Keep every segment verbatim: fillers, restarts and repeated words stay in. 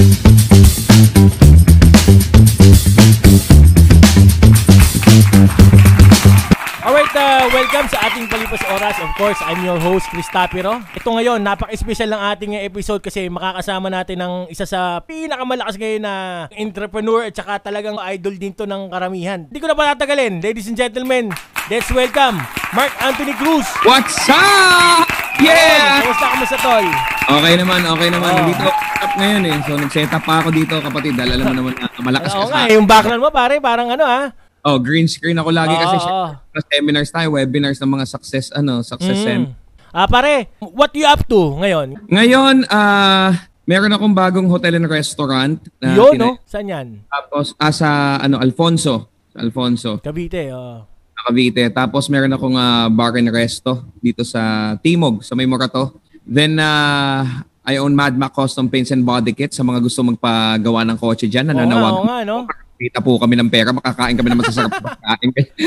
Alright, uh, welcome sa ating Palipas Oras. Of course, I'm your host, Chris Tapiro. Ito ngayon, napaka-special ng ating episode kasi makakasama natin ng isa sa pinakamalakas ngayon na entrepreneur at saka talagang idol din to ng karamihan. Hindi ko na patatagalin, ladies and gentlemen, let's welcome Mark Anthony Cruz. What's up? Yeah! Kamusta, kamusta, tol? Okay naman, okay naman. Oh. Dito up ngayon eh. So nag-set up pa ako dito, kapatid. Dahil alam mo naman na malakas Oo ka nga, sa... yung background mo pare, parang ano ha? Oh, green screen ako lagi Oo, kasi oo. syempre, seminars tayo, webinars ng mga success, ano, success Mm. sem. Ah, pare, what you up to ngayon? Ngayon, ah, meron akong bagong hotel and restaurant. Na Yun, tina- no? Saan yan? Tapos, ah, sa, ano, Alfonso. Alfonso, Cavite, oh. Cavite. Tapos, meron akong ah, bar and resto dito sa Timog, sa may Morato. Then, ah, I own Mad Mac Custom Paints and Body Kit sa mga gusto magpagawa ng kotse dyan. Oo nga, Nananawagan. oo nga, no? Kita po kami ng pera, makakain kami ng masasarap na pagkain.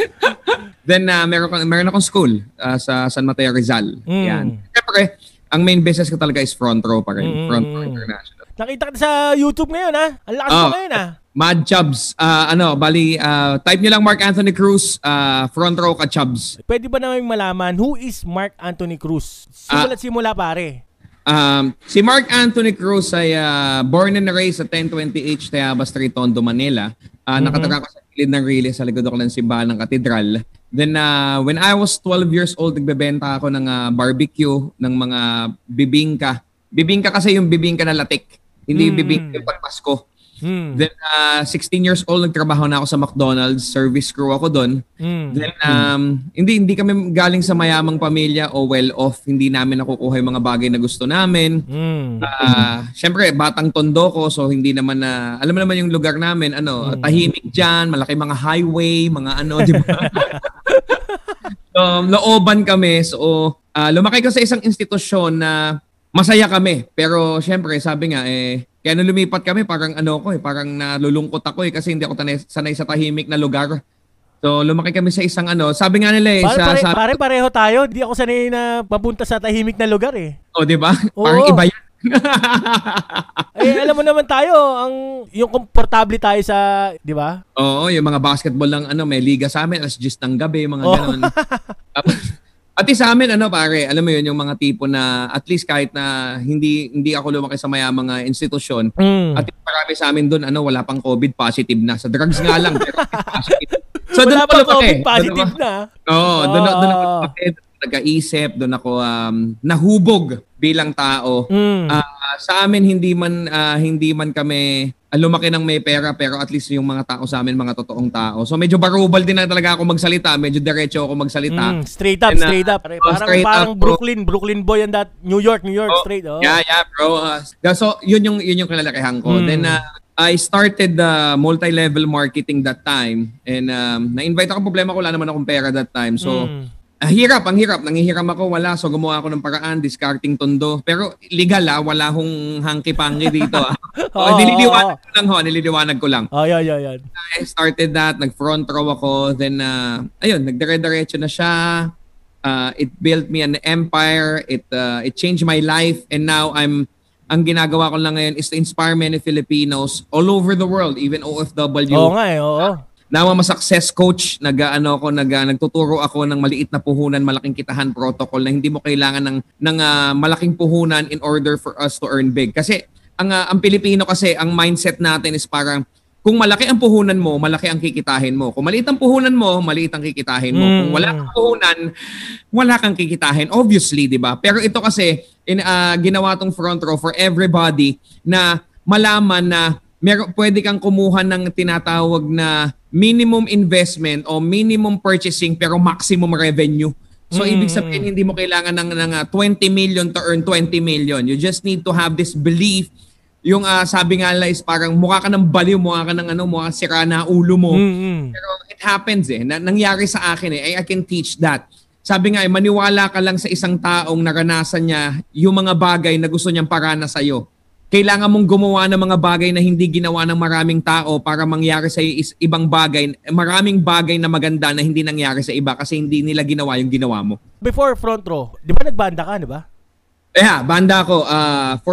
Then, uh, meron, ko, meron akong school uh, sa San Mateo Rizal. Mm. Yan. Siyempre, ang main business ko talaga is front row pa rin. Mm. Front row international. Nakita kita sa YouTube ngayon, ha? Ang lakas mo Oh. ngayon, ha? Mad Chubs. Uh, ano, bali, uh, type nyo lang Mark Anthony Cruz, uh, front row ka Chubs. Pwede ba namin malaman who is Mark Anthony Cruz? Simula't simula, pare. Um, si Mark Anthony Cruz ay uh, born and raised sa ten twenty H Tayabas Street, Tondo, Manila. Uh, Mhm. Nakatira ko sa gilid ng Rile, sa likod ako ng simbahan ng katedral. Then uh, when I was twelve years old, nagbebenta ako ng uh, barbecue, ng mga bibingka. Bibingka kasi yung bibingka na latik. Hindi Mm. bibingka yung pagpasko. Hmm. Then uh, sixteen years old, nagtrabaho na ako sa McDonald's. Service crew ako doon. Hmm. Then, um, hindi hindi kami galing sa mayamang pamilya o well-off. Hindi namin nakukuha yung mga bagay na gusto namin. Hmm. Ah, syempre, batang tondo ko, so hindi naman na, alam mo naman yung lugar namin, ano, Mm. tahimik dyan, malaki mga highway, mga ano, di ba? So, looban kami. So, ah, lumaki ko sa isang institusyon na masaya kami. Pero, syempre, sabi nga, eh, kaya nung lumipat kami, parang ano ko eh, parang nalulungkot ako eh, kasi hindi ako tanay, sanay sa tahimik na lugar. So, lumaki kami sa isang ano, sabi nga nila eh, Pare, sa, pare, sa, pare, pareho tayo. Di ako sanay na papunta sa tahimik na lugar, eh. oh, di ba? Oo. Parang iba yan. Eh, alam mo naman tayo, ang yung komportable tayo sa, di ba? Oo, yung mga basketball lang, ano, may liga sa amin, alas diyes ng gabi, mga Oh. ganon. At least sa amin, ano pare, alam mo yun, yung mga tipo na, at least kahit na hindi hindi ako lumaki sa mayamang uh, institusyon, Mm. at least marami sa amin doon, ano, wala pang COVID positive na. Sa drugs nga lang, pero positive. So, Wala doon ako pa lumaki. COVID positive Doon ako- na. Oo, doon, Oh. doon ako lumaki, doon ako nag-aisip, doon ako um, nahubog bilang tao. Mm. Ah, sa amin hindi man ah, hindi man kami ah, lumaki ng may pera, pero at least yung mga tao sa amin mga totoong tao. So medyo barubal din na talaga ako magsalita, medyo diretso ako magsalita. Mm, straight up, And, uh, straight up. Pare, oh, parang straight parang up, bro. Brooklyn, Brooklyn boy and that New York, New York Oh, straight. Oh. Yeah, yeah, bro. Uh, so yun yung yun yung kinalakihan ko. Mm. Then uh, I started the multi-level marketing that time, and um, na-invite ako, problema ko wala naman akong pera that time. So Mm. Ah, hirap, ang hirap. Nangihiram ako, wala. So gumawa ako ng paraan, discarding tondo. Pero legal ah, wala hong hangki-pangki dito ah. Oo, oh, nililiwanag ko lang ho, nililiwanag ko lang. Oh, yan, yan, yan. I started that, nag-front row ako, then uh, ayun, nagdire-diretso na siya. Uh, it built me an empire, it uh, it changed my life, and now I'm ang ginagawa ko lang ngayon is to inspire many Filipinos all over the world, even O F W. Oo nga eh, oo. Now I'm a success coach, nag-ano ako, nag nagtuturo ako ng maliit na puhunan, malaking kitahan protocol na hindi mo kailangan ng ng uh, malaking puhunan in order for us to earn big. Kasi ang uh, ang Pilipino kasi ang mindset natin is parang kung malaki ang puhunan mo, malaki ang kikitahin mo. Kung maliit ang puhunan mo, maliit ang kikitahin mo. Mm. Kung wala kang puhunan, wala kang kikitahin. Obviously, 'di ba? Pero ito kasi in uh, ginawa tong front row for everybody na malaman na meron, pwede kang kumuha ng tinatawag na minimum investment o minimum purchasing pero maximum revenue. So, Mm. ibig sabihin, hindi mo kailangan ng, ng uh, twenty million to earn twenty million. You just need to have this belief. Yung uh, sabi nga nila is parang mukha ka ng baliw, mukha ka ng ano, mukha sira na ulo mo. Mm-hmm. Pero it happens eh. Na, nangyari sa akin eh. I, I can teach that. Sabi nga eh, maniwala ka lang sa isang taong naranasan niya yung mga bagay na gusto niyang parana sa'yo. Kailangan mong gumawa ng mga bagay na hindi ginawa ng maraming tao para mangyari sa is ibang bagay, maraming bagay na maganda na hindi nangyari sa iba kasi hindi nila ginawa yung ginawa mo. Before front row, di ba nagbanda ka, di ba? Yeah, banda ko uh, for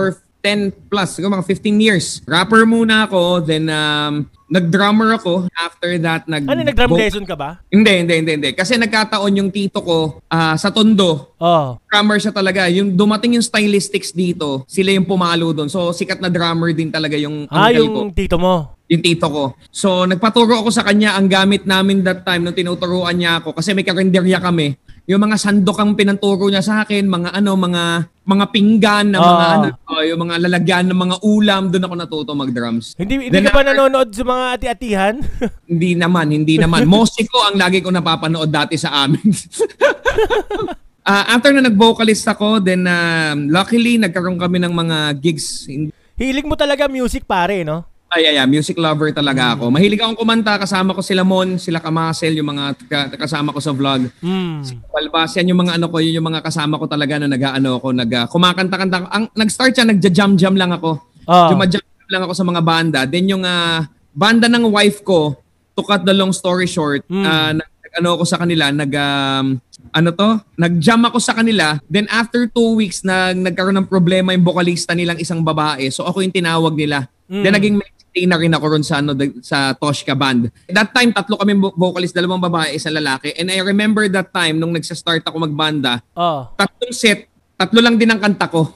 ten plus, siguro mga fifteen years. Rapper muna ako, then um, nag-drummer ako. After that, nag- Ano, nag-drum lesson ka ba? Hindi, hindi, hindi, hindi. Kasi nagkataon yung tito ko ah, sa Tondo. Oh. Drummer siya talaga. Yung dumating yung stylistics dito, sila yung pumalo doon. So, sikat na drummer din talaga yung Ah, uncle yung ko. tito mo. Yung tito ko. So, nagpaturo ako sa kanya. Ang gamit namin that time nung tinuturuan niya ako, kasi may karinderya kami, yung mga sandok ang pinanturo niya sa akin, mga ano, mga mga pinggan na mga Ah. ano, oh, yung mga lalagyan ng mga ulam, doon ako natuto mag-drums. Hindi hindi Then ka ba after- nanonood sa mga ati-atihan? Hindi naman, hindi naman. Mosiko ang lagi ko napapanood dati sa amin. Ah, after na nag-vocalist ako, then um, luckily nagkaroon kami ng mga gigs. Hilig mo talaga music, pare, no? Ay, ay, ay, music lover talaga ako. Mahilig akong kumanta, kasama ko sila Mon, sila Kamasel, yung mga ka- kasama ko sa vlog. Mm. Palbas, yan yung mga ano ko, yun yung mga kasama ko talaga na nag-ano ako, nag uh, kumakanta-kanta. Ang nag-start siya, nagja-jam-jam lang ako. Ah. Jumajam lang ako sa mga banda. Then yung uh, banda ng wife ko, to cut the long story short, Mm. uh, nag ano ako sa kanila, nag um, ano to, nag-jam ako sa kanila. Then after two weeks na nagkaroon ng problema yung vocalista nilang isang babae. So ako yung tinawag nila. Mm. Then naging mainstay na rin ako ron sa ano the- sa Toshka band. That time tatlo kami vo- vocalist, dalawang babae, isang lalaki. And I remember that time nung nagsa-start ako magbanda, Oh. tatlong set, tatlo lang din ang kanta ko.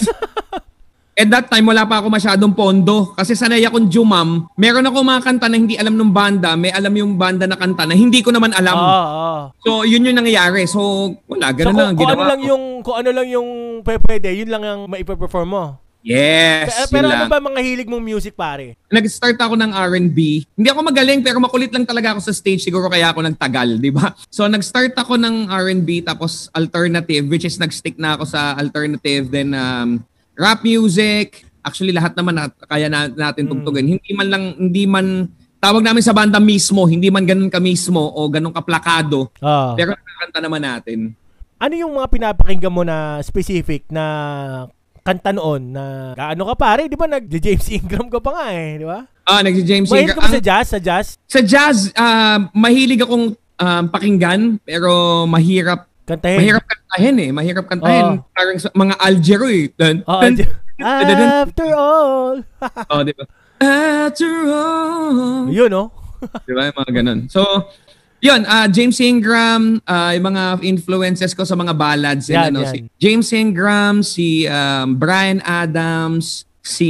At that time, wala pa ako masyadong pondo. Kasi sanay akong jumam. Meron ako mga kanta na hindi alam ng banda. May alam yung banda na kanta na hindi ko naman alam. Ah, ah. So, yun yung nangyayari. So, wala. So, Ganun lang ang kung, kung ginawa ano lang ko. yung kung ano lang yung pe- pwede, yun lang ang maipe-perform mo. Yes. Pero, pero yun ano lang. ba mga hilig mong music, pare? Nag-start ako ng R and B. Hindi ako magaling pero makulit lang talaga ako sa stage. Siguro kaya ako nagtagal, di ba? So nag-start ako ng R and B tapos alternative, which is nag-stick na ako sa alternative. Then um, rap music. Actually lahat naman na, kaya na, natin tugtugin. Hindi man lang, hindi man, tawag namin sa banda mismo, hindi man ganun ka mismo o ganun kaplakado. Ah. Pero nakakanta naman natin. Ano yung mga pinapakinggan mo na specific na kanta noon na ano ka pare, di ba nag-James Ingram ka pa nga eh, di ba? Ah, nag-James Mahilig Ingram. ka ba sa Ang- jazz? Sa jazz? Sa jazz, ah, mahilig akong um, pakinggan pero mahirap Kantahin? mahirap kantahin eh. Mahirap kantahin. Oo. Parang sa mga Algero eh. Dun, Oo, dun, j- After all. oh, di ba? After all. Yun, no? Di ba? Yung mga ganun. So, yun. ah James Ingram, ah yung mga influences ko sa mga ballads. and Yan, ano, yan. Si James Ingram, si um, Bryan Adams, si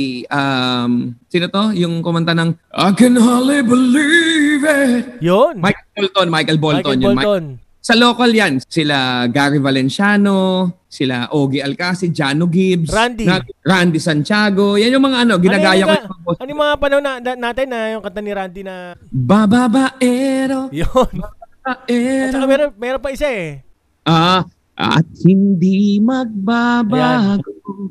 um, sino to? Yung kumanta ng I can hardly believe it. Yun. Michael Bolton, Michael Bolton. Michael yun. Bolton. Sa local yan, sila Gary Valenciano, sila Ogie Alcacid, Jano Gibbs, Randy. na- Randy Santiago. Yan yung mga ano, ginagaya ano, ko. yung, yung mga boss. ano yung mga panahon na, na- natin na yung kanta ni Randy na Bababaero, yun. At babaero. saka meron, meron pa isa eh. Ah, at hindi magbabago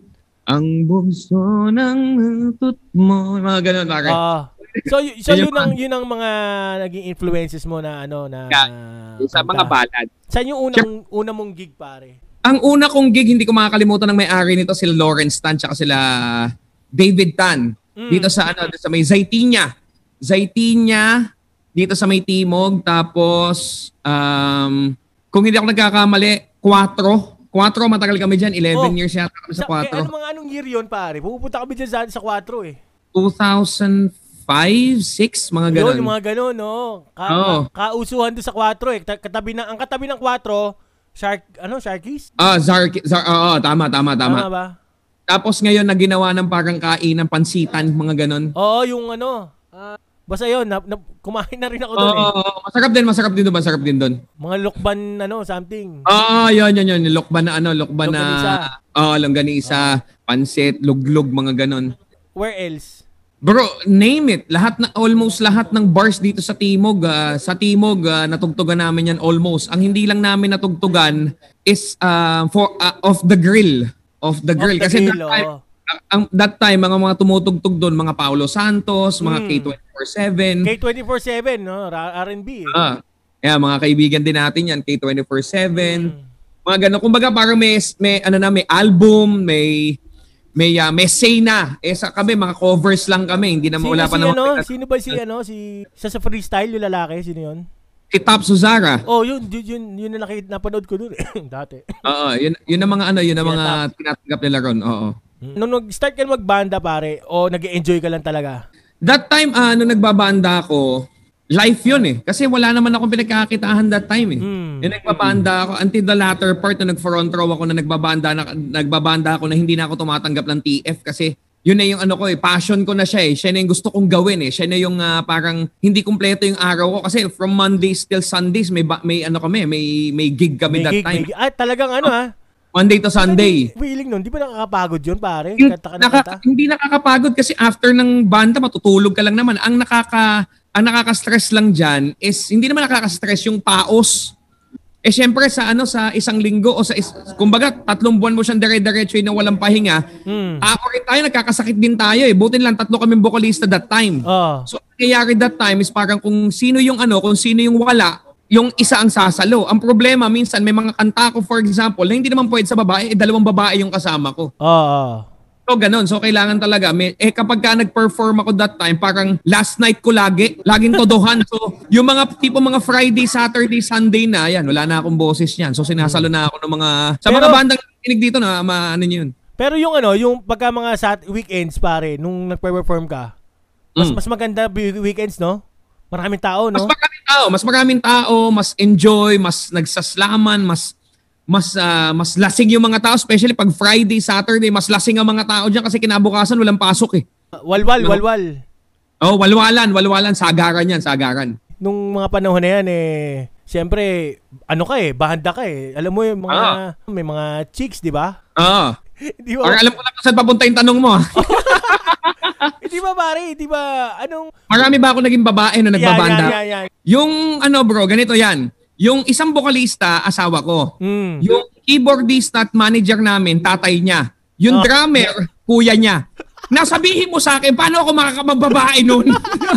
ang bugso ng tut mo. Mga ganun, pare. Ah. So, y- so Yun yun yung ang yun ang mga naging influences mo na ano na sa kanta. mga ballad. Saan yung unang una mong gig, pare? Ang una kong gig, hindi ko makakalimutan ng may-ari nito, sila Lawrence Tan, tsaka sila David Tan. Mm. Dito sa ano, sa may Zaytinya. Zaytinya, dito sa may Timog. Tapos, um, kung hindi ako nagkakamali, Quatro. Quatro, matagal kami dyan. eleven Oh. years yata kami sa Sa, eh, Quatro. ano mga anong year yun, pare? Pupunta kami dyan sa, sa Quatro eh. two thousand five, six, mga Yun, ganun. yung mga ganun, no? Ka, Oo. ka- kausuhan doon sa Quatro eh. Ta- Katabi ng, ang katabi ng Quatro, Shark, ano, Sharkies? Ah, Zar, Zar, oo, tama, tama, tama. Tama ba? Tapos ngayon, na ginawa ng parang kainan, pansitan, mga ganun. Oo, yung ano, ah, basta yun, na, na, kumain na rin ako Oo, doon eh. masarap din, masarap din doon, masarap din doon. Mga lukban, ano, something. Ah, yun, yun, yun. Lokban na ano, lokban na... Longganisa. Oo, longganisa, pansit, luglug, mga ganon. Where else? Bro, name it. Lahat na, almost lahat ng bars dito sa Timog, ah, sa Timog, ah, natugtugan namin yan almost. Ang hindi lang namin natugtugan is ah, for ah, off the grill. Off the grill. Off the Kasi grill, that time, oo. ang, that time, mga mga tumutugtog doon, mga Paulo Santos, mga Mm. K twenty-four seven. K twenty-four seven, no? R- R&B eh. Ah, yeah, mga kaibigan din natin yan, K twenty-four seven. Mm. Mga ganun. Kumbaga parang may, may, ano na, may album, may may uh, may say na. Eh sa kami, mga covers lang kami. Hindi na Sino, wala si, pa naman. ano? Sino ba si, ano? Si, sa, sa freestyle, yung lalaki? Sino yun? Si Top Suzara. Oh, yun, yun, yun, yun na nakita, napanood ko dun eh. Dati. Oo, yun, yun ang mga ano, yun ang Si mga Top. tinatanggap nila ron. Oo. Nung nag-start ka magbanda pare, o nag-enjoy ka lang talaga? That time, uh, nung nagbabanda ako, life yun eh. Kasi wala naman akong pinagkakitahan that time eh. Mm. Yung nagbabanda ako, until the latter part na nag-front row ako na nagbabanda, na, nagbabanda ako na hindi na ako tumatanggap ng T F kasi yun na yung ano ko eh, passion ko na siya eh. Siya na yung gusto kong gawin eh. Siya na yung uh, parang hindi kumpleto yung araw ko kasi from Mondays till Sundays may ba, may ano kami, may may gig kami may that gig, time. May, ay, talagang ano ha? Monday to Sunday. Feeling nun, di ba nakakapagod yun pare? Hindi, Kanta ka na naka, kanta? hindi nakakapagod kasi after ng banda matutulog ka lang naman. Ang nakaka ang nakaka-stress lang diyan is hindi naman nakaka-stress yung paos. Eh syempre sa ano sa isang linggo o sa is, kumbaga tatlong buwan mo siyang dire-diretso na walang pahinga. Hmm. Ako rin tayo nagkakasakit din tayo eh. Buti lang tatlo kaming vocalista that time. Oh. So nangyayari that time is parang kung sino yung ano, kung sino yung wala, yung isa ang sasalo. Ang problema minsan may mga kanta ko for example na hindi naman pwede sa babae, eh, dalawang babae yung kasama ko. Oo. Oh, oh. So ganun. So kailangan talaga. May, eh kapag ka nag-perform ako that time, parang last night ko lagi. Laging todohan. So yung mga tipo mga Friday, Saturday, Sunday na, yan, wala na akong boses yan. So sinasalo na ako ng mga, sa Pero, mga bandang kinig dito na, ma, ano yun. Pero yung ano, yung pagka mga sat weekends pare, nung nag-perform ka, mas, Mm. mas maganda weekends, no? Maraming tao, no? Mas maraming tao. Mas maraming tao. Mas enjoy. Mas nagsaslaman. Mas mas uh, mas lasing yung mga tao, especially pag Friday, Saturday, mas lasing ang mga tao diyan kasi kinabukasan walang pasok eh. Walwal, No? walwal. Oh, walwalan, walwalan, sagaran yan, sagaran. Nung mga panahon na yan eh, siyempre, ano ka eh, bahanda ka eh. Alam mo yung mga, Ah. may mga chicks, di ba? Oo. Di ba? Parang alam ko na kung saan papunta yung tanong mo. Di ba pare, di ba, anong... Marami ba ako naging babae na nagbabanda? Yan, yan, yan, yan. Yung ano bro, ganito yan. Yung isang vokalista, asawa ko. Mm. Yung keyboardista at manager namin, tatay niya. Yung Oh. drummer, kuya niya. Nasabihin mo sa akin, paano ako makakapagbabae nun?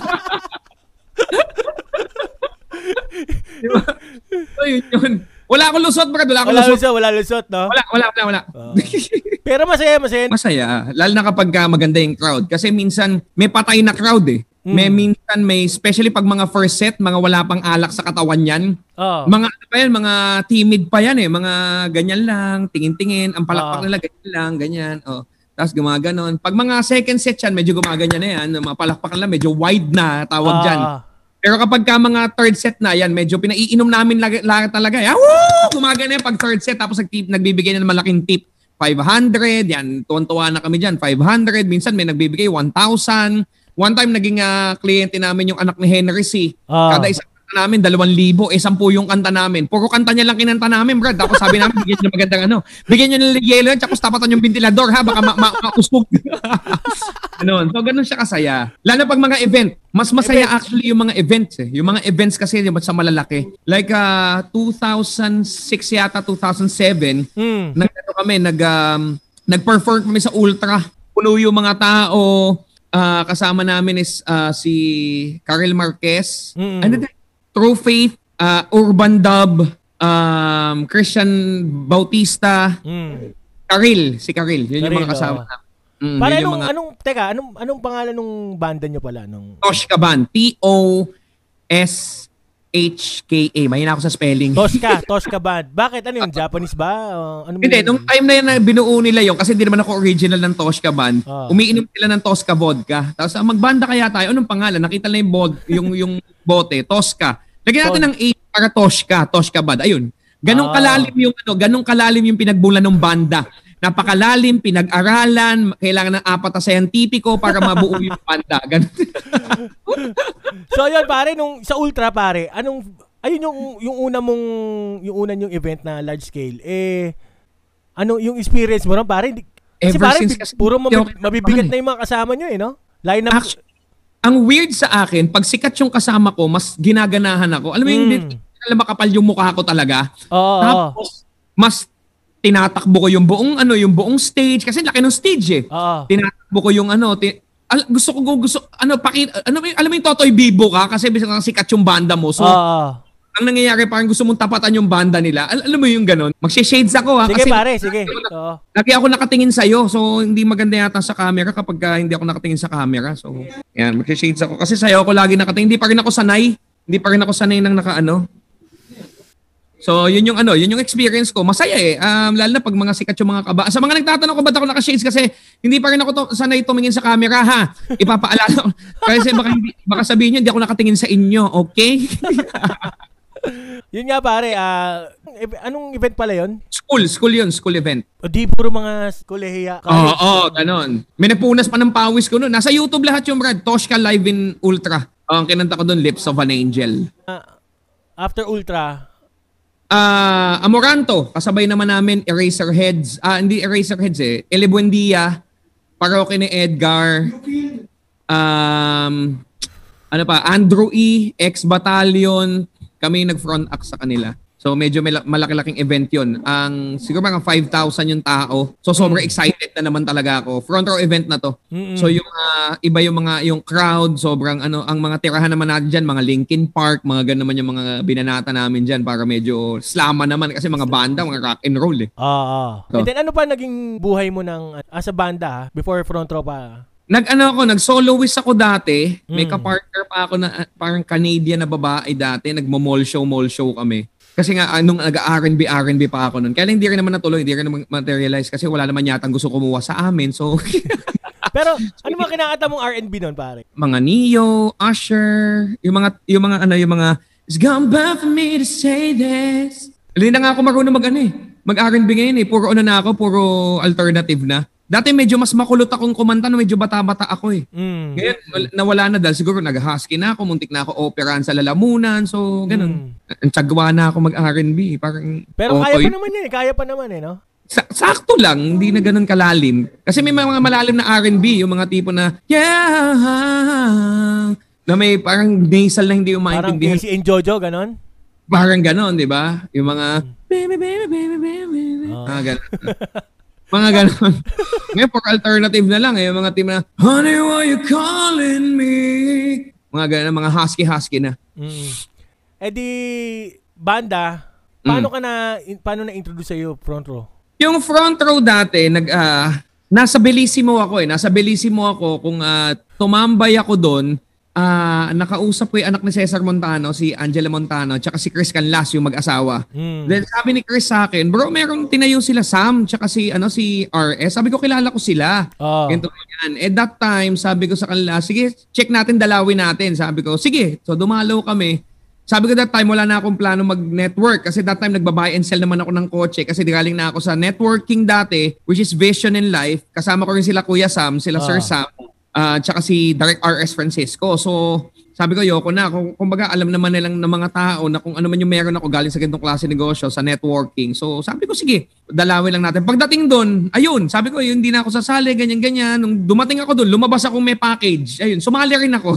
Diba? So yun yun. Wala akong lusot, brad. Wala akong Wala lusot. lusot, wala lusot, no? Wala, wala, wala, wala. Oh. Pero masaya, masaya. Masaya. Lalo na kapag ka maganda yung crowd. Kasi minsan, may patay na crowd eh. Mm. May minsan, may, especially pag mga first set, mga wala pang alak sa katawan yan. Oh. Mga ano pa yan, mga timid pa yan eh. Mga ganyan lang, tingin-tingin. Ang palakpak Ah. nila, ganyan lang, ganyan. Oh. Tapos gumaganon. Pag mga second set yan, medyo gumaganyan na yan. Mga palakpak lang, medyo wide na tawag Ah. dyan. Pero kapag ka mga third set na yan, medyo pinaiinom namin lag- lag- talaga. Eh. Ah, woo! Gumagana yan pag third set. Tapos nag- nagbibigay na ng malaking tip. five hundred, yan, tuwan-tuwa na kami dyan. five hundred, minsan may nagbibigay one thousand. One time naging uh, kliyente namin yung anak ni Henry C. Ah. Kada isang kanta namin, dalawang libo. Eh, sampu yung kanta namin. Puro kanta niya lang kinanta namin, Brad. Tapos sabi namin, bigyan niyo magandang ano. Bigyan niyo ng yelo yan, tapos tapatan yung ventilador, ha? Baka ma- ma- mausog. Ganun. So, ganun siya kasaya. Lalo pag mga event. Mas masaya Event. actually yung mga events eh. Yung mga events kasi yung sa malalaki. Like uh, two thousand six yata, two thousand seven, Mm. nag ano kami, nag um, nag-perform kami sa Ultra. Puno yung mga tao. Uh, kasama namin is uh, si Karel Marquez. Mm. Ano din? True Faith, uh, Urban Dub, um, Christian Bautista, Mm. Karil, si Karil. Yun yung Karil, mga kasama oo. namin. Mm, Para yun anong, yung mga anong, teka, anong, anong pangalan nung banda nyo pala? Nung... Toshka Band. T O S H K A. Mahina ako sa spelling. Tosca, Tosca Band. Bakit? Ano yun? Japanese ba? O, ano Hindi, yun? nung time na yan na binuo nila yun, kasi hindi naman ako original ng Toshka Band, Ah. umiinom sila ng Tosca vodka. Tapos ah, magbanda kaya tayo, anong pangalan? Nakita na yung, bod, yung, yung bote, Tosca. Lagyan natin ng A para Toshka, Toshka Band. Ayun. Ganong Ah. kalalim yung ano, ganong kalalim yung pinagbulan ng banda. Napakalalim, pinag-aralan, kailangan ng apat na scientifico para mabuo yung banda. Ganun. So yun pare, nung sa Ultra pare, anong ayun yung yung una mong yung una yung event na large scale. Eh ano yung experience mo ron pare? Hindi- Kasi Ever pare, since bi- kasi puro hindi mabi- ako mabibigat kinakabahan na yung mga kasama nyo eh, no? Line up. Actually, ang weird sa akin, pag sikat yung kasama ko, mas ginaganahan ako. Alam mo yung Mm. hindi alam makapal yung mukha ko talaga. Oo, oo. Tapos, mas tinatakbo ko yung buong ano, yung buong stage kasi laki ng stage eh. Oo. Tinatakbo ko yung ano, ti- al- gusto ko gusto ano paki ano alam mo yung Totoy Bibo ka kasi bisa kang sikat yung banda mo. So, Oo. ang nangyayari parang gusto mong tapatan yung banda nila. Al- alam mo yung ganun? Magse-shades ako ha Sige kasi pare, sige. Oo. lagi ako nakatingin sa iyo. So, hindi maganda yata sa camera kapag ah, hindi ako nakatingin sa camera. So, yan, magse-shades ako kasi sa iyo ako lagi nakatingin. Hindi pa rin ako sanay. Hindi pa rin ako sanay ng naka ano. So, yun yung ano, yun yung experience ko. Masaya eh. Um, lalo na pag mga sikat yung mga kaba. Sa mga nagtatanong ko ba't ako naka-shades kasi hindi pa rin ako to, sanay tumingin sa camera ha. Ipapaalala ko. Kasi baka, hindi, baka sabihin nyo, hindi ako nakatingin sa inyo. Okay? Yun nga pare, uh, anong event pala yun? School, school yun, school event. O di puro mga kolehiya. Oo, oh, oh, ganon. May napunas pa ng pawis ko noon. Nasa YouTube lahat yung Brad. Toshka Live in Ultra. Oh, ang kinanta ko doon, Lips of an Angel. Uh, after Ultra, Ah, uh, Amoranto, kasabay naman namin Eraserheads. Ah, hindi Eraserheads eh. Ele Buendia, Parokya ni Edgar. Um, ano pa, Andrew E, X-Battalion. Kami nag-front act sa kanila. So medyo malaki-laking event yun. Ang siguro mga five thousand yung tao. So sobrang excited na naman talaga ako. Front row event na to. Mm-hmm. So yung uh, iba yung mga yung crowd, sobrang ano, ang mga tirahan naman natin diyan, mga Linkin Park, mga ganun naman yung mga binanata namin diyan para medyo slama naman kasi mga banda, mga rock and roll eh. Oo. Uh, uh. So, and then ano pa naging buhay mo ng as a banda before front row pa? Nag-ano ako, nag-soloist ako dati. May mm. ka-partner pa ako na parang Canadian na babae dati. Nagmo-mall show, mall show kami. Kasi nga, anong nag-R and B, R and B pa ako nun. Kaya hindi rin naman natuloy, hindi rin naman materialize kasi wala naman yatang gusto kumuha sa amin. So, pero ano ba kinakanta mong R and B nun, pare? Mga Neo, Usher, yung mga, yung mga, ano, yung mga, it's gone bad for me to say this. Hindi na nga ako marunong mag, ano eh, mag-R and B ngayon eh. Puro ano na ako, puro alternative na. Dati medyo mas makulot akong kumanta no medyo bata-bata ako eh. Mm. Ngayon nawala na dahil siguro nag-husky na ako, muntik na ako operahan sa lalamunan. So ganun. Mm. Ang tsagwa na ako mag-R and B. Parang, pero kaya pa naman yun eh. Kaya pa naman eh, no? Sa- sakto lang. Hindi na ganun kalalim. Kasi may mga malalim na R and B. Yung mga tipo na, yeah, na may parang nasal na hindi yung maintindihan. Parang Casey and Jojo, ganun? Parang ganun, di ba? Yung mga, baby, baby, baby, baby. Oh. Ah, ganun. Mga ganon. Ngayon, for alternative na lang eh. Mga team na, honey, why you calling me? Mga ganon, mga husky-husky na. Mm. Eh di, banda, paano mm. ka na, paano na-introduce sa'yo front row? Yung front row dati, nag, uh, nasa Bellissimo ako eh. Nasa Bellissimo ako kung uh, tumambay ako doon. Ah, uh, nakausap ko yung anak ni Cesar Montano, si Angela Montano, tsaka si Chris Canlas, yung mag-asawa. Mm. Then sabi ni Chris sa akin, bro, meron tinayo sila Sam, tsaka si ano si R S. Sabi ko, kilala ko sila. Oh. Ganito yan. At that time, sabi ko sa kanila, sige, check natin, dalawin natin. Sabi ko, sige. So dumalaw kami. Sabi ko that time, wala na akong plano mag-network kasi that time nagbabuy and sell naman ako ng kotse kasi galing na ako sa networking dati, which is Vision in Life. Kasama ko rin sila Kuya Sam, sila oh. Sir Sam. Uh, tsaka si Direct R S Francisco. So, sabi ko, yoko na. Kung, kumbaga, alam naman nilang ng mga tao na kung ano man yung meron ako galing sa ganitong klase negosyo, sa networking. So, sabi ko, sige, dalawin lang natin. Pagdating doon, ayun, sabi ko, yun, hindi na ako sasali, ganyan-ganyan. Nung dumating ako doon, lumabas akong may package. Ayun, sumali rin ako.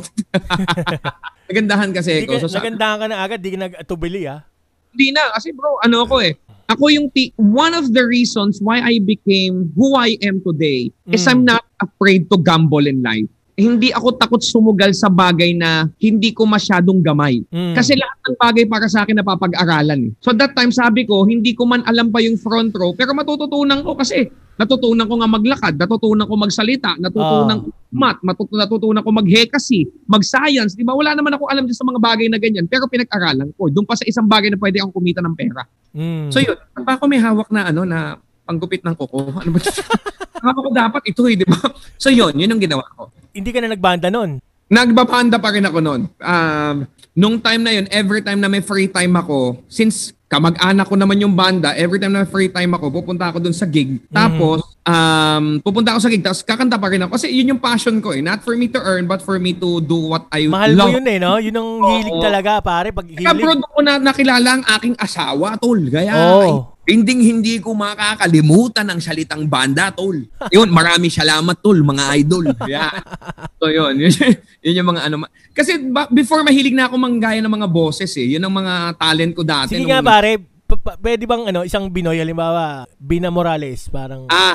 Nagandahan kasi ako. So, nagandahan ka na agad, di ka nag-atubili, ah? Hindi na, kasi bro, ano ako eh. Ako yung, t- one of the reasons why I became who I am today mm. is I'm not afraid to gamble in life. Hindi ako takot sumugal sa bagay na hindi ko masyadong gamay. Mm. Kasi lahat ng bagay para sa akin napapag-aralan. Eh. So that time sabi ko, hindi ko man alam pa yung front row, pero matututunan ko kasi natutunan ko nga maglakad, natutunan ko magsalita, natutunan ko uh. math, matutunan, natutunan ko mag-hekasi, mag-science. Di ba? Wala naman ako alam sa mga bagay na ganyan, pero pinag-aralan ko. Doon pa sa isang bagay na pwede akong kumita ng pera. Mm. So yun, pa ako may hawak na ano na panggupit ng kuko. Ano ba? Hawak ko dapat ito eh, di ba? So yun, yun ang ginawa ko. Hindi ka na nagbanda nun? Nagbabanda pa rin ako nun. Um, nung time na yun, every time na may free time ako, since kamag-anak ko naman yung banda, every time na may free time ako, pupunta ako dun sa gig. Tapos, um, pupunta ako sa gig, tapos kakanta pa rin ako. Kasi yun yung passion ko eh. Not for me to earn, but for me to do what I Mahal love. Mahal mo yun eh, no? Yun ang hilig talaga, pare. Pag hilig. Kaya bro, doon ko na nakilala ang aking asawa, tol. Kaya, oh. ay, Hinding-hindi ko makakalimutan ang salitang banda, tol. Yun, marami salamat, tol, mga idol. Yeah. So yun, yun, yun yung mga ano. Kasi ba, before mahilig na ako manggaya ng mga boses eh. Yun ang mga talent ko dati. Sige nung, nga pare, p- p- pwede bang ano, isang Binoy, halimbawa, Bina Morales, parang... Ah,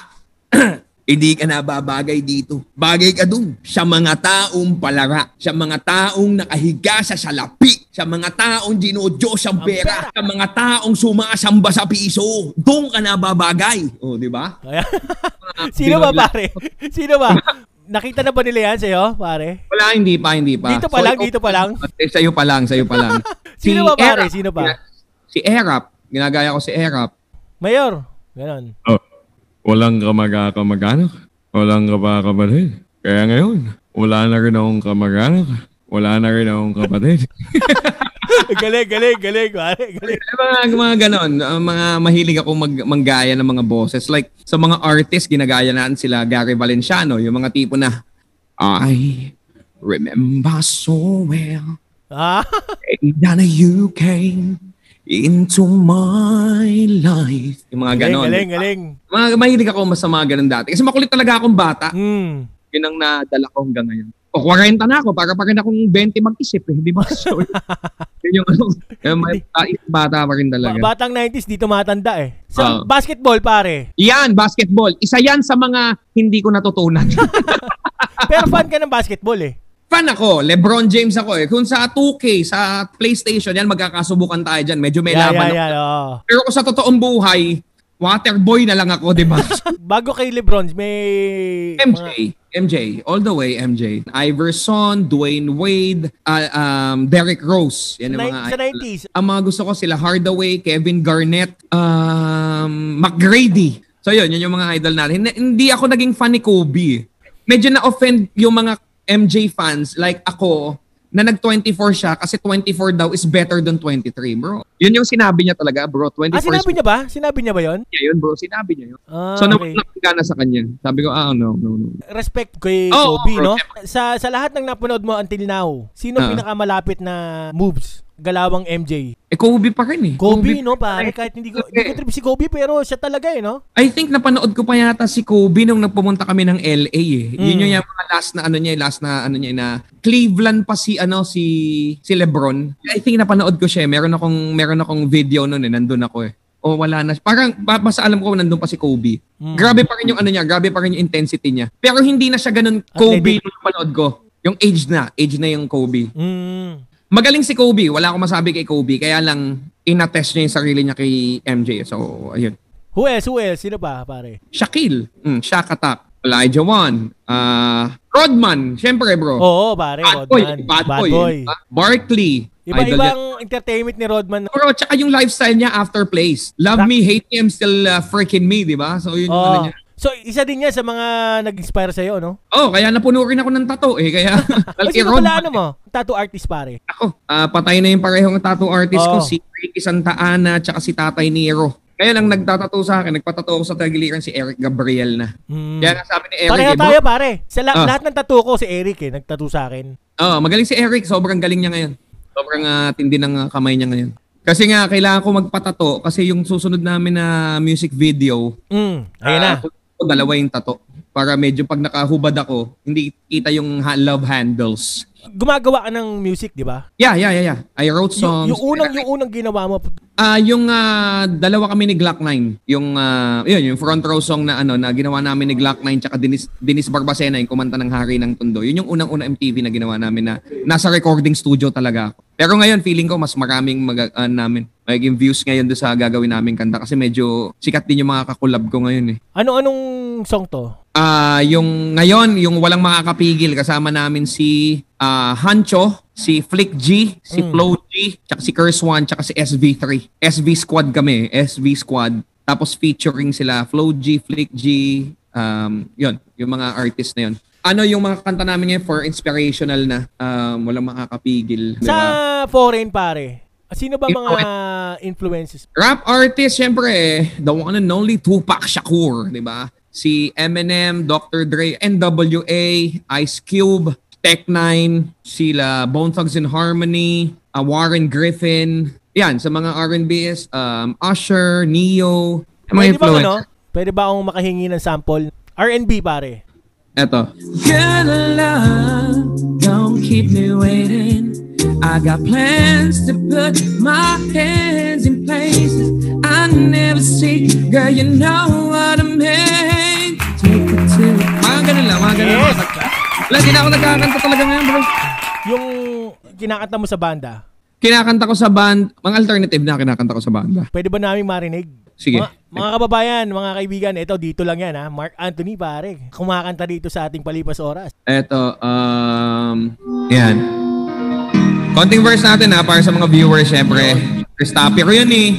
hindi ka nababagay dito. Bagay ka dun sa mga taong palara, sa mga taong nakahiga sa salapi, sa mga taong dinodiyos ang pera, sa mga taong sumasamba sa piso. Doon ka nababagay. O, oh, di ba? Sino ba, pare? Sino ba? Nakita na ba nila yan sa'yo, pare? Wala, hindi pa, hindi pa. Dito pa so, lang, dito pa lang? Eh, sa'yo pa lang, sa'yo pa lang. Sino si ba, pare? Erap, Sino pa? Si Erap. ginagaya ko si Erap. Mayor, ganon. Oh, walang kamag-kamag-anak, walang kapakapatid. Kaya ngayon, wala na rin akong kamag-anak, wala na rin akong kapatid. galing, galing, galing, pare, galing. Mga, mga ganon, uh, mga mahilig ako mag, manggaya ng mga boses. Like, sa mga artist, ginagaya natin sila Gary Valenciano, yung mga tipo na, I remember so well, Ah? that you came into my life. Yung mga Galing, ganon. galing, galing. Mga, mahilig ako mas sa mga ganon dati. Kasi makulit talaga akong bata. Hmm. Yun ang nadala ko hanggang ngayon. O, forty na ako. Para pa rin akong twenty mag-isip eh. Hindi ba? So, yun yung ano. Yung may bata pa rin talaga. Ba- batang nineties, di tumatanda eh. Sa Uh, basketball, pare. Yan, basketball. Isa yan sa mga hindi ko natutunan. Pero fan ka ng basketball eh. Fan ako. LeBron James ako eh. Kung sa two K, sa PlayStation, yan, magkakasubukan tayo dyan. Medyo may Yeah, laban yeah, ako. yeah, oo. Pero kung sa totoong buhay, waterboy na lang ako, di ba? Bago kay LeBron, may... M J. mga- M J. All the way, M J. Iverson, Dwayne Wade, uh, um, Derrick Rose. Yan ang Nin- mga sa nineties. Ang mga gusto ko sila Hardaway, Kevin Garnett, um, McGrady. So yun, yun yung mga idol natin. Hindi, hindi ako naging fan ni Kobe. Medyo na-offend yung mga M J fans like ako na nag twenty-four siya kasi twenty-four daw is better than twenty-three, bro. Yun yung sinabi niya talaga, bro. twenty-four Ah, sinabi is niya ba? Sinabi niya ba yon? niya yun, bro. Sinabi niya yun. Ah, So, okay. nawala na sa kanya. Sabi ko, ah, no, no, no. Respect kay Oh, Kobe, bro, no? Sa sa lahat ng napanood mo until now, sino Ah. pinakamalapit na moves? Galawang M J. Eh, Kobe pa rin eh. Kobe, no, pa pare. rin. Kahit hindi ko, hindi ko trip si Kobe, pero siya talaga eh, no? I think napanood ko pa yata si Kobe nung nagpumunta kami ng L A eh. Yun Mm. yung yung mga last na ano niya, last na ano niya na Cleveland pa si ano si si LeBron. I think napanood ko siya. Eh. Meron akong meron akong video noon eh, nandun ako eh. O wala na. Parang ba- basta alam ko nandun pa si Kobe. Mm. Grabe pa rin yung ano niya, grabe pa rin yung intensity niya. Pero hindi na siya ganun Kobe Athletic. nung napanood ko. Yung age na, age na yung Kobe. Mm. Magaling si Kobe. Wala akong masabi kay Kobe. Kaya lang, inatest niya yung sarili niya kay M J. So, ayun. Who else? Who else? Sino pa, pare? Shaquille. Mm, Shaq Attack. Elijah Wan. Uh, Rodman. Siyempre, bro. Oo, pare. Bad boy. Rodman. Bad boy. diba? Barkley. Idol Iba-ibang yan. entertainment ni Rodman. Bro, tsaka yung lifestyle niya after plays. Love me, hate me, I'm still uh, freaking me, di ba? So, yun yung ano Oh. niya. So, isa din yan sa mga nag-inspire sa'yo, no? Oh, kaya napuno rin ako ng tattoo eh. Kaya, Kasi sino pala ano mo? Tattoo artist, pare. Ako, ah, patay na yung parehong tattoo artist ko, Oo. si Ricky Santa Ana, tsaka si Tatay Nero. Kaya lang nagtatato sa akin, nagpatato ako sa tagiliran si Eric Gabriel na. Hmm. Kaya nga sabi ni Eric, Pareho eh, bro, tayo, pare. Sa la- Ah. lahat ng tattoo ko, si Eric eh, nagtattoo sa akin. oh, magaling si Eric, sobrang galing niya ngayon. Sobrang ah, tindi ng ah, kamay niya ngayon. Kasi nga, kailangan ko magpatato kasi yung susunod namin na music video, Mm, ayun na. ah, dalawa yung tato. Para medyo pag nakahubad ako, hindi kita yung ha- love handles. Gumagawa ka ng music, di ba? Yeah, yeah, yeah, yeah. I wrote Yung, songs. yung unang, yung unang ginawa mo. Ah, yung ah, dalawa kami ni Glock nine, yung ah, yun, yung front row song na ano na ginawa namin ni Glock nine tsaka Dennis Dennis Barbacena yung kumanta ng Hari ng Tondo. Yun yung unang-unang M T V na ginawa namin na nasa recording studio talaga ako. Pero ngayon feeling ko mas maraming mag uh, namin magiging views ngayon do sa gagawin naming kanta kasi medyo sikat din yung mga kakulab ko ngayon eh. Ano-anong song to? Ah, yung ngayon yung walang makakapigil kasama namin si ah, Hancho, si Flick G, si Mm. Flo G, tsaka si Curse One, tsaka si S V three. S V Squad kami, S V Squad. Tapos featuring sila Flo G, Flick G, um, yun, yung mga artist na yun. Ano yung mga kanta namin ngayon for inspirational na um, walang makakapigil. Sa Diba? foreign, pare. Sino ba mga influences? Rap artist, syempre, the one and only Tupac Shakur, di ba? Si Eminem, Doctor Dre, N W A, Ice Cube, Tech Nine, sila Bone Thugs and Harmony, uh, Warren Griffin. Yan, sa mga R and B is um, Usher, Neo, mga Pwede ba, influencer. ano? Pwede ba akong makahingi ng sample? R and B, pare. Eto. Good love, don't keep me waiting. I got plans to put my hands in places I never see. Girl, you know what I mean. Take it to mga ganun lang, mga ganun. Yes. Wala, di na ako nagkakanta talaga ngayon, bro. Yung kinakanta mo sa banda, Kinakanta ko sa band, mga alternative na kinakanta ko sa banda. pwede ba namin marinig? Sige. Mga, mga kababayan, mga kaibigan, ito dito lang yan ha. Mark Anthony, pare. Kumakanta dito sa ating Palipas Oras. Eto, um, yan. Konting verse natin ha, para sa mga viewers, syempre. Chris Tapiro yun eh.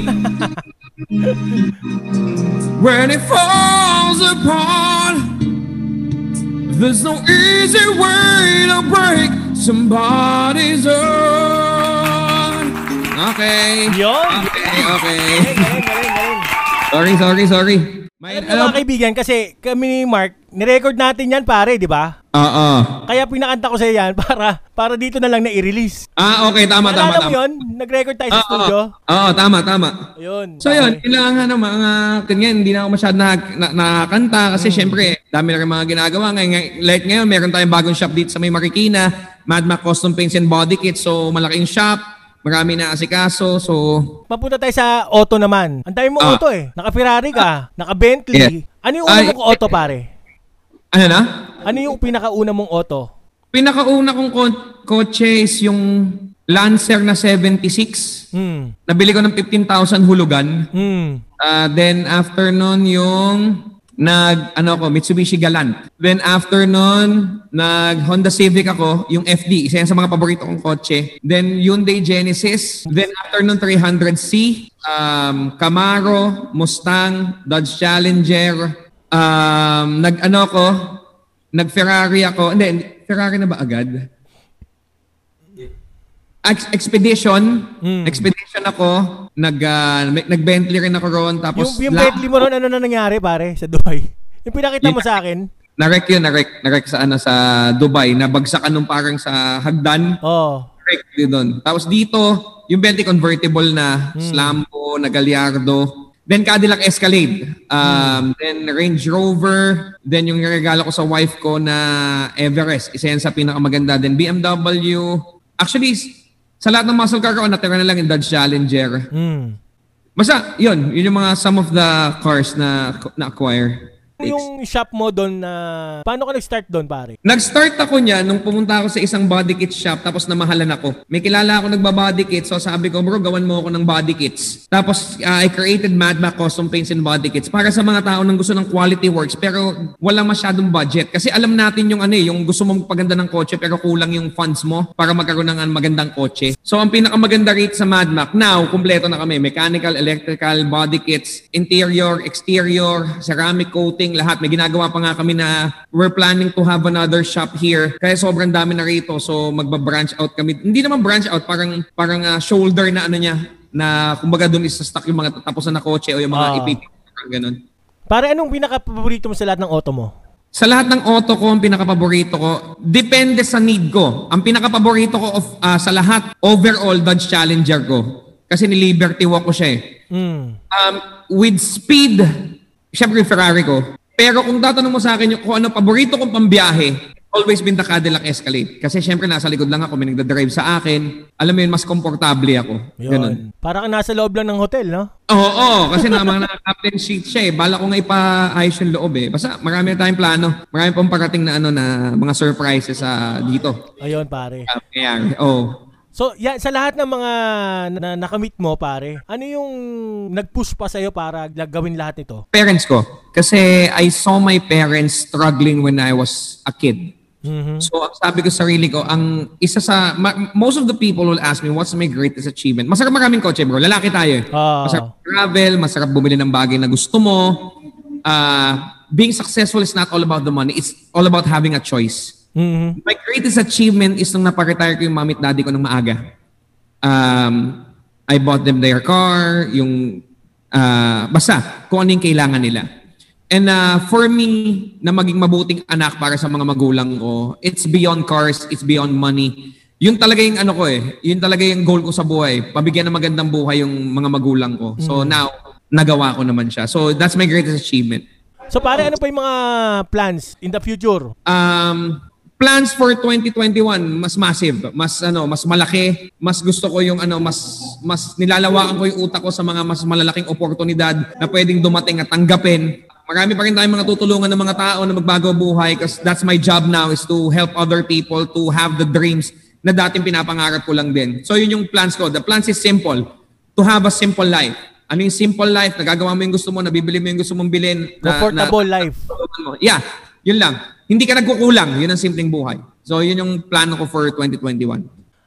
When it falls apart, there's no easy way to break somebody's heart. Okay. Yun. Okay, okay. Galing, galing, galing. Sorry, sorry, sorry. May, Alam mo mga kaibigan, kasi kami ni Mark, nirecord natin yan pare, di ba? Oo. Kaya pinakanta ko sa yan para para dito na lang na i-release. Ah, okay, tama, tama, Naalala mo tama. yun? Nag-record tayo sa Oo, studio. Oo, tama, tama. Ayun. So yun, kailangan ng mga, ganyan, hindi na ako masyado na, na, nakakanta kasi mm. syempre, dami na rin mga ginagawa. Ngayon, like ngayon, meron tayong bagong shop dito sa may Marikina, Mad Mac Custom Paints and Body Kits. So malaking shop, marami na asikaso, so... Papunta tayo sa auto naman. Ang dami mo Ah. auto eh. Naka-Ferrari ka, naka-Bentley. Yeah. Ano yung una Ay, mong auto pare? Ano na? Ano yung pinakauna mong auto? Pinakauna kong ko- kotse is yung Lancer na seventy-six. Hmm. Nabili ko ng fifteen thousand hulugan. Hmm. Uh, then after nun yung nag ano ko Mitsubishi Galant. Then after nun nag Honda Civic ako, yung F D, isa yan sa mga paborito kong kotse. Then Hyundai Genesis. Then after nun three hundred C, um, Camaro, Mustang, Dodge Challenger. Um, nag ano ko, nag Ferrari ako. Hindi, Ferrari na ba agad? Ex- Expedition. Hmm. Expedition ako. Nag, uh, nag Bentley rin ako roon. Tapos Yung, yung la- Bentley mo ron, ano na nangyari pare sa Dubai? Yung pinakita mo sa akin? Narek yun, narek. Narek sa, ano, sa Dubai. Nabagsakan nung parang sa hagdan. Oh. Narek din doon. Tapos dito, yung Bentley convertible na Hmm. Slambo, na Gallardo. Then Cadillac Escalade. Um, Hmm. Then Range Rover. Then yung regalo ko sa wife ko na Everest. Isa yan sa pinakamaganda. Then B M W. Actually, sa lahat ng muscle car ko, natira na lang yung Dodge Challenger. Hmm. Basta, yun. Yun yung mga some of the cars na na-acquire. Yung shop mo doon na... Paano ka nag-start doon pare? Nag-start ako niya nung pumunta ako sa isang body kit shop tapos namahalan ako. May kilala ako nagbabody kits, so sabi ko, bro, gawan mo ako ng body kits. Tapos uh, I created Mad Mac Custom Paints and Body Kits para sa mga tao nang gusto ng quality works pero walang masyadong budget. Kasi alam natin yung ano eh, yung gusto mong paganda ng kotse pero kulang yung funds mo para magkaroon ng magandang kotse. So ang pinakamaganda rate sa Mad Mac, now, kumpleto na kami. Mechanical, electrical, body kits, interior, exterior, ceramic coating, lahat. May ginagawa pa nga kami na we're planning to have another shop here. Kaya sobrang dami na rito. So magba-branch out kami. Hindi naman branch out, parang parang uh, shoulder na ano niya na kumbaga doon isa-stock yung mga tapusan na kotse o yung mga Ah. ipipili. Ganun. Pare, anong pinaka-paborito mo sa lahat ng auto mo? Sa lahat ng auto ko, ang pinaka-paborito ko, depende sa need ko. Ang pinaka-paborito ko of, uh, sa lahat, overall Dodge Challenger ko. Kasi ni Liberty Walk ko siya eh. Hmm. Um, with speed, syempre Ferrari ko. Pero kung tatanong mo sa akin yung, kung ano paborito kong pambiyahe, always been the Cadillac Escalade. Kasi syempre nasa likod lang ako, may nagdadrive sa akin. Alam mo yun, mas komportable ako. Ganun. Yun. Para ka nasa loob lang ng hotel, no? Oo, oo, kasi naman na captain seat siya eh. Bala ko nga ipaayos yung loob eh. Basta marami na tayong plano. Marami pang parating na ano na mga surprises sa dito. Ayun, pare. Kaya, oh. So, ya, sa lahat ng mga na, nakamit mo, pare, ano yung nag-push pa sa'yo para gawin lahat nito? Parents ko. Kasi I saw my parents struggling when I was a kid. Mhm. So, ang sabi ko sa sarili ko, ang isa sa, ma- most of the people will ask me, what's my greatest achievement? Masarap maraming kotse, bro. Lalaki tayo. eh. Ah. Masarap travel, masarap bumili ng bagay na gusto mo. Uh, being successful is not all about the money. It's all about having a choice. Mhm. My greatest achievement is nung naparetire ko yung mami at daddy ko ng maaga. Um, I bought them their car, yung, uh, basta, kung ano yung kailangan nila. And uh, for me, na maging mabuting anak para sa mga magulang ko, it's beyond cars, it's beyond money. Yun talaga yung ano ko eh, yun talaga yung goal ko sa buhay. Pabigyan ng magandang buhay yung mga magulang ko. So now, nagawa ko naman siya. So that's my greatest achievement. So, pare, ano pa yung mga plans in the future? Um, plans for twenty twenty-one, mas massive, mas ano, mas malaki, mas gusto ko yung ano, mas mas nilalawakan ko yung utak ko sa mga mas malalaking oportunidad na pwedeng dumating at tanggapin. Marami pa rin tayong mga tutulungan ng mga tao na magbago buhay because that's my job now is to help other people to have the dreams na dating pinapangarap ko lang din. So yun yung plans ko. The plans is simple. To have a simple life. Ano yung simple life? Nagagawa mo yung gusto mo, nabibili mo yung gusto mong bilhin. Na, Comfortable na, life. Na, yeah, yun lang. Hindi ka nagkukulang. Yun ang simpleng buhay. So yun yung plano ko for twenty twenty-one.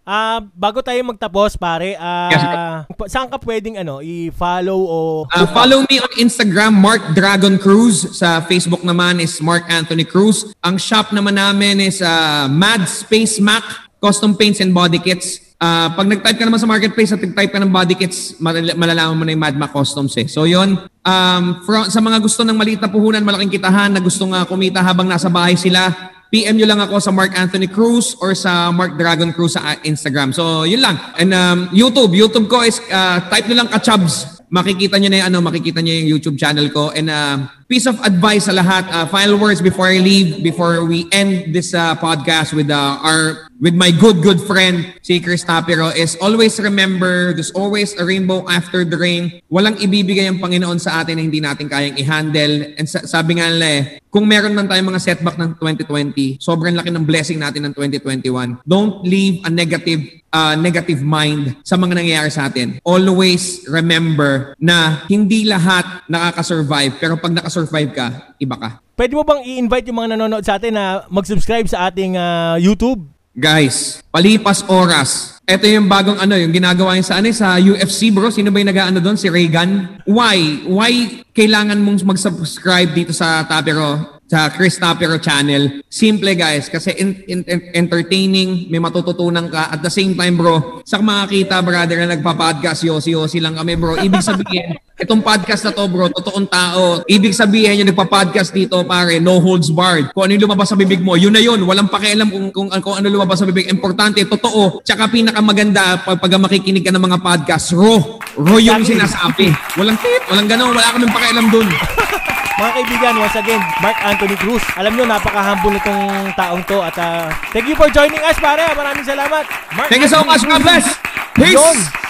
Ah, bago tayo magtapos, pare, ah Yes, pa- saan ka pwedeng ano, i-follow o Uh, follow me on Instagram, Mark Dragon Cruz. Sa Facebook naman is Mark Anthony Cruz. Ang shop naman namin is uh, Mad Space Mac, Custom Paints and Body Kits. Uh, pag nag-type ka naman sa marketplace at nag-type ka ng body kits, mal- malalaman mo na yung Mad Mac Customs eh. So yun, um, for, sa mga gusto ng maliit na puhunan, malaking kitahan, na gustong uh, kumita habang nasa bahay sila, P M nyo lang ako sa Mark Anthony Cruz or sa Mark Dragon Cruz sa Instagram. So yun lang. And um, YouTube, YouTube ko is uh, type nyo lang Kachabs. Makikita nyo na yung, ano, makikita nyo yung YouTube channel ko. And uh, piece of advice sa lahat, uh, final words before I leave, before we end this uh, podcast with uh, our with my good, good friend, si Chris Tapiro, is always remember, there's always a rainbow after the rain. Walang ibibigay ang Panginoon sa atin na hindi natin kayang i-handle. And sa- sabi nga nila eh, kung meron man tayong mga setback ng twenty twenty, sobrang laki ng blessing natin ng twenty twenty-one. Don't leave a negative uh, negative mind sa mga nangyayari sa atin. Always remember na hindi lahat nakaka-survive, pero pag naka-survive ka, iba ka. pwede mo bang i-invite yung mga nanonood sa atin na mag-subscribe sa ating ah, YouTube? Guys, palipas oras. Ito yung bagong ano, yung ginagawa niya sa ano, sa U F C, bro. Sino ba yung nag-ano doon? Si Reagan. Why? Why kailangan mong mag-subscribe dito sa Tapiro, sa Chris Tapiro channel? Simple, guys, kasi in, in, in, entertaining, may matututunan ka. At the same time, bro, sa makakita, brother, na nagpa-podcast, yosi-yosi lang kami, bro. Ibig sabihin, itong podcast na to, bro, totoong tao. Ibig sabihin, yung nagpa-podcast dito, pare, no holds barred. Kung ano yung lumabas sa bibig mo, yun na yun. Walang pakialam kung, kung, kung ano lumabas sa bibig. Importante, totoo. Tsaka pinakamaganda, pag, pag makikinig ka ng mga podcast, raw. Raw yung sinasabi. Walang tip, walang ganun. Wala kaming pakialam dun. Mga kaibigan, once again, Mark Anthony Cruz. Alam nyo, napaka-humble nitong taong to. At uh, thank you for joining us, pare. Maraming salamat. Mark Thank you so much. God bless. Peace. Yun.